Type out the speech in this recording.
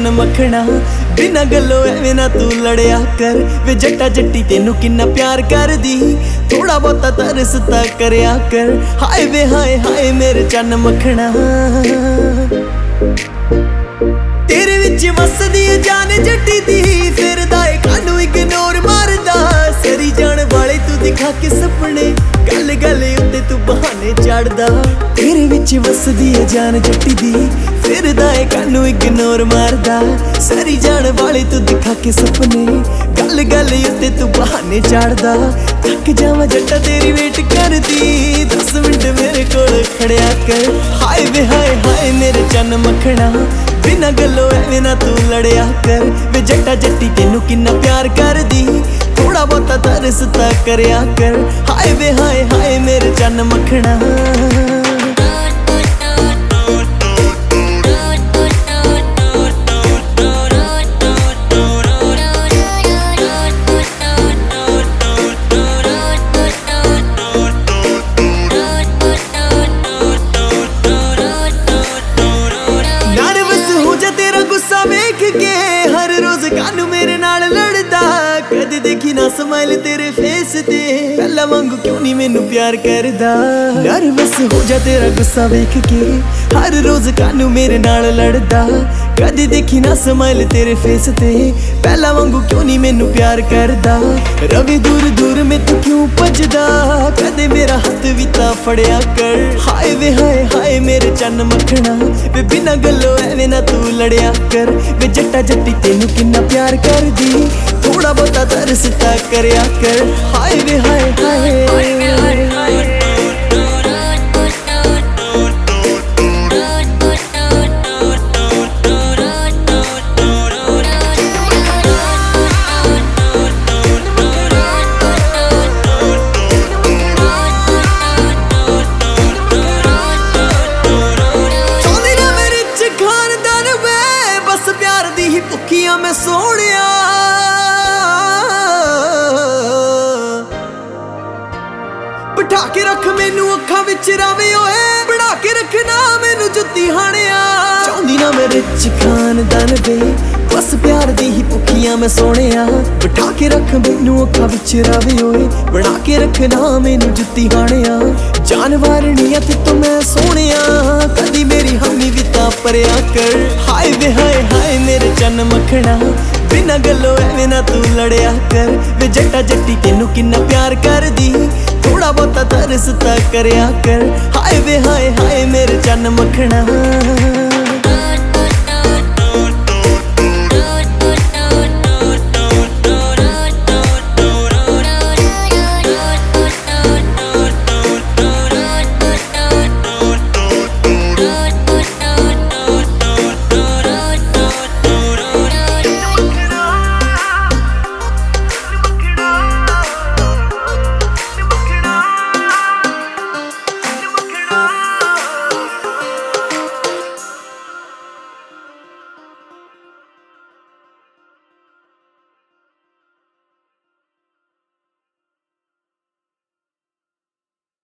चन मखना बिना गल्लों एवें ना तू लड़िया कर वे जट्टा जट्टी तेनू किन्ना प्यार कर दी थोड़ा बहुता तरसता करया कर हाय वे हाय हाय मेरे चन मखना तेरे विच वसदी जान जट्टी दी फिरदा ए कानू इग्नोर मारदा सरी जान वाले तू दिखा के सपने गल गल उत्ते तू बहाने चढ़दा तेरे विच वसदी जान जट्टी दी फिरदा ए कानू इग्नोर मारदा सरी जान वाले तू दिखा के सपने गल गल उत्ते तू बहाने चढ़दा थक जावां जट्टा तेरी वेट करदी 10 मिनट मेरे कोल खड़िया कर हाय वे हाय हाय मेरे चन मखना बिना गल्लों एवें ना तू लड़िया कर वे जट्टा जट्टी तेनू किन्ना प्यार कर दी थोड़ा बहुता तरसता करया कर हाय वे हाय हाय मेरे चन मखना हर रोज कानू मेरे नाल लड़दा कदे देखी ना स्माइल तेरे फेस ते पहला वांगू क्यों नहीं मैनू प्यार करदा नर्वस हो जा तेरा गुस्सा वेख के हर रोज कानू मेरे नाल लड़दा कदे देखी ना स्माइल तेरे फेस ते पहला वांगू क्यों नहीं मैनू प्यार करदा रवि दूर दूर में तू क्यों भजदा कदे मेरा हाथ भी ता फड़िया कर हाय वे हाय हाय मेरे चन मखना वे बिना गल्लों एवें ना तू लड़िया कर वे जट्टा जट्टी तेनू किन्ना प्यार कर दी थोड़ा बहुता तरसता करया कर हाय वे हाय हाय भुखिया मैं सोनिया बिठा के रख मैनू अखां विच रावे ओए बना के रखना मैनू जुत्ती हाणिया चाहुंदी ना मैं रिच खानदान वे बस प्यार दी ही भुखिया मैं सोनिया बिठा के रख मैनू अखां विच रावे ओए बना के रखना मैनू जुत्ती हाणिया जानवर निया ते तो मैं सोनिया कदी मेरी हामी भी तां परया कर हाय वे हाय हाय मेरे चन मखना बिना गल्लों एवें ना तू लड़िया कर वे जट्टा जट्टी तेनू किन्ना प्यार कर दी थोड़ा बहुता तरसता करया कर हाय वे हाय हाय मेरे चन मखना।